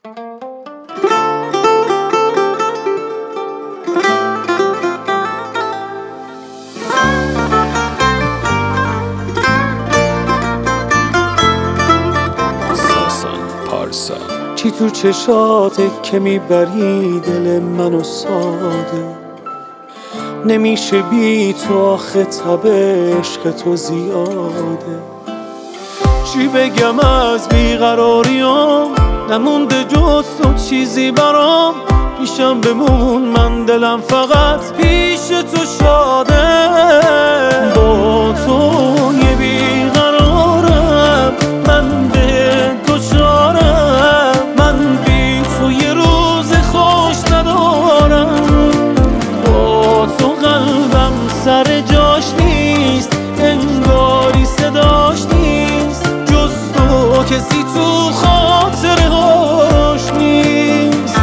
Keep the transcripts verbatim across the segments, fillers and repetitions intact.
چی تو چشاته که میبری دل منو ساده، نمیشه بی تو آخه تب عشق تو زیاده. چی بگم از بیقراریام، نمونده جز تو چیزی برام. پیشم بمون من دلم فقط پیش تو شاده. با تو یه بیقرارم، من به دچارم، من بی تو یه روز خوش ندارم. با تو قلبم سر جاش نیست، انگاری صداش نیست، جز تو کسی تو خاطرهاش نیست.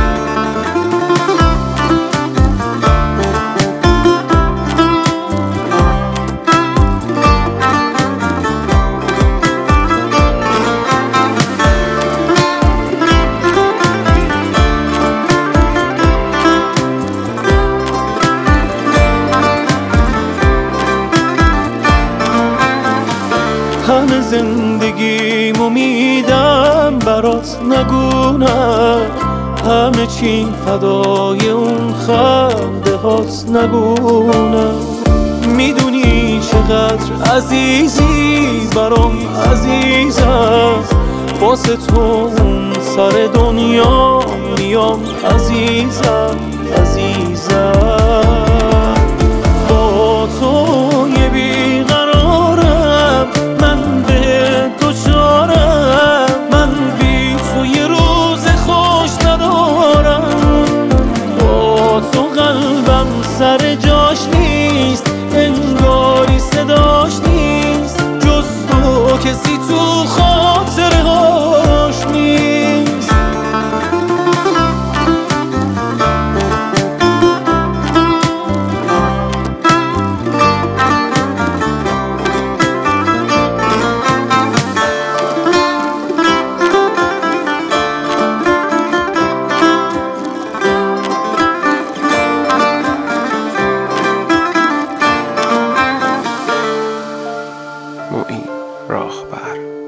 همه زندگیمو میدم برات نگونم، همه چی فدای اون خنده هات نگونم. میدونی چقدر عزیزی برام عزیزم، واسه تو اون سر دنیا میام عزیزم عزیزم. با تو یه بیقرارم، من به دچارم، من بی تو یه روز خوش ندارم. با تو قلبم سر جاش نیست، انگاری صداش نیست، جز تو کسی تو خاطرهاش نیست. معین راهبر.